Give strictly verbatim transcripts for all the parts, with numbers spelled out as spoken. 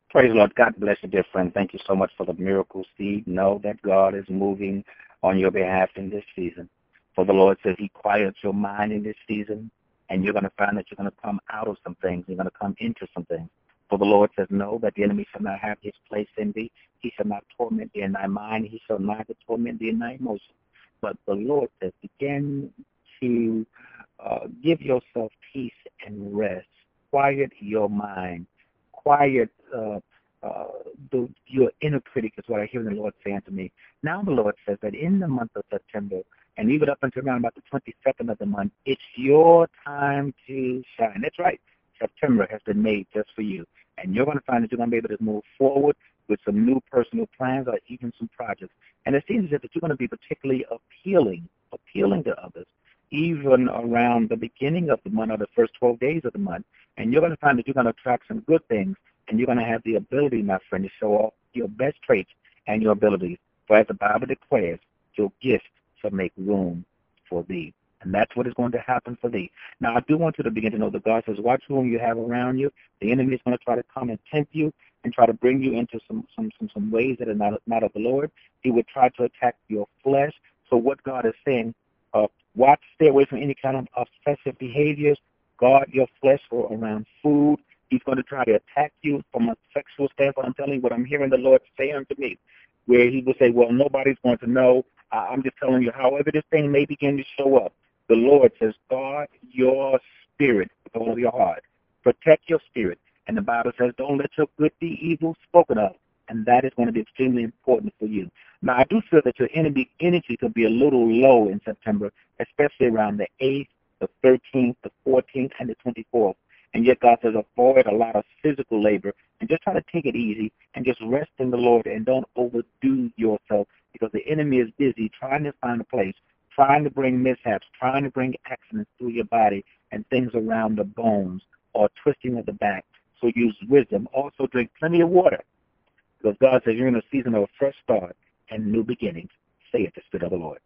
Praise the Lord. God bless you, dear friend. Thank you so much for the miracle seed. Know that God is moving on your behalf in this season. For the Lord says He quiets your mind in this season, and you're going to find that you're going to come out of some things. You're going to come into some things. For the Lord says, no, that the enemy shall not have his place in thee. He shall not torment thee in thy mind. He shall neither torment thee in thy emotions. But the Lord says, begin to uh, give yourself peace and rest. Quiet your mind. Quiet uh, uh, the, your inner critic is what I hear the Lord saying to me. Now the Lord says that in the month of September, and even up until around about the twenty-second of the month, it's your time to shine. That's right. September has been made just for you. And you're going to find that you're going to be able to move forward with some new personal plans or even some projects. And it seems as if you're going to be particularly appealing, appealing to others, even around the beginning of the month or the first twelve days of the month. And you're going to find that you're going to attract some good things, and you're going to have the ability, my friend, to show off your best traits and your abilities. For as the Bible declares, your gift shall make room for thee. And that's what is going to happen for thee. Now, I do want you to begin to know that God says, watch whom you have around you. The enemy is going to try to come and tempt you and try to bring you into some some some, some ways that are not, not of the Lord. He would try to attack your flesh. So what God is saying, uh, watch, stay away from any kind of obsessive behaviors. Guard your flesh for around food. He's going to try to attack you from a sexual standpoint. I'm telling you what I'm hearing the Lord say unto me, where He will say, well, nobody's going to know. Uh, I'm just telling you, however this thing may begin to show up, the Lord says, guard your spirit with all of your heart. Protect your spirit. And the Bible says, don't let your good be evil spoken of. And that is going to be extremely important for you. Now, I do feel that your energy, energy could be a little low in September, especially around the eighth, the thirteenth, the fourteenth, and the twenty-fourth. And yet God says, avoid a lot of physical labor and just try to take it easy and just rest in the Lord and don't overdo yourself, because the enemy is busy trying to find a place, trying to bring mishaps, trying to bring accidents through your body and things around the bones or twisting of the back. So use wisdom. Also drink plenty of water, because God says you're in a season of a fresh start and new beginnings. Say it, the Spirit of the Lord.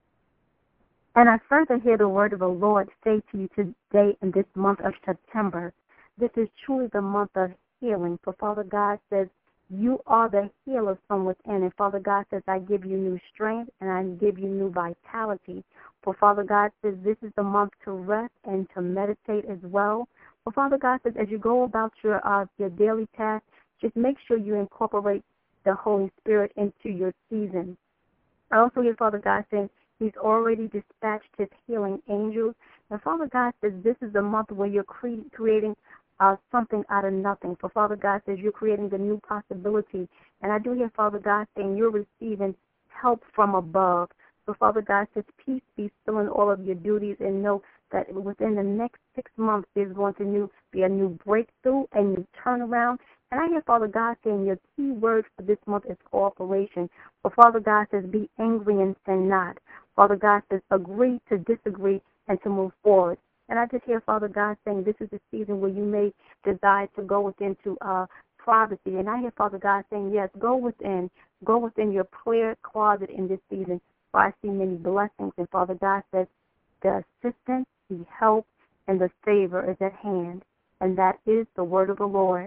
And I further hear the word of the Lord say to you today in this month of September, this is truly the month of healing. For Father God says, you are the healer from within. And Father God says, I give you new strength and I give you new vitality. For Father God says, this is the month to rest and to meditate as well. For Father God says, as you go about your uh, your daily tasks, just make sure you incorporate the Holy Spirit into your season. I also hear Father God saying He's already dispatched His healing angels. And Father God says, this is the month where you're cre- creating Uh, something out of nothing. For Father God says you're creating the new possibility. And I do hear Father God saying you're receiving help from above. So Father God says, peace be still in all of your duties, and know that within the next six months there's going to new, be a new breakthrough and new turnaround. And I hear Father God saying your key word for this month is cooperation. For Father God says, be angry and sin not. Father God says, agree to disagree and to move forward. And I just hear Father God saying this is the season where you may desire to go within to uh, privacy. And I hear Father God saying, yes, go within. Go within your prayer closet in this season, for I see many blessings. And Father God says the assistance, the help, and the favor is at hand. And that is the word of the Lord.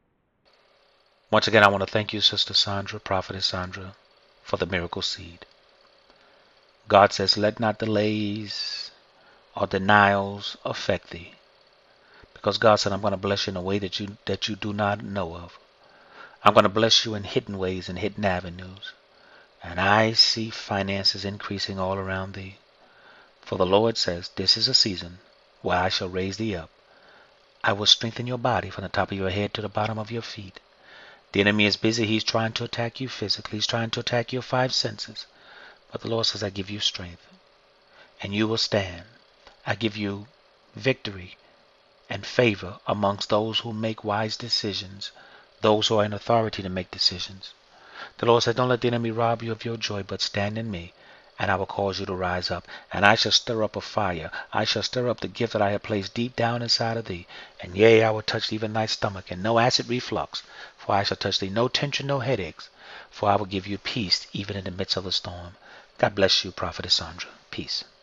Once again, I want to thank you, Sister Sandra, Prophetess Sandra, for the miracle seed. God says, let not delays or denials affect thee. Because God said, I'm going to bless you in a way that you that you do not know of. I'm going to bless you in hidden ways and hidden avenues. And I see finances increasing all around thee. For the Lord says, this is a season where I shall raise thee up. I will strengthen your body from the top of your head to the bottom of your feet. The enemy is busy. He's trying to attack you physically. He's trying to attack your five senses. But the Lord says, I give you strength. And you will stand. I give you victory and favor amongst those who make wise decisions, those who are in authority to make decisions. The Lord said, don't let the enemy rob you of your joy, but stand in me, and I will cause you to rise up. And I shall stir up a fire. I shall stir up the gift that I have placed deep down inside of thee. And yea, I will touch even thy stomach, and no acid reflux. For I shall touch thee, no tension, no headaches. For I will give you peace even in the midst of the storm. God bless you, Prophetess Sandra. Peace.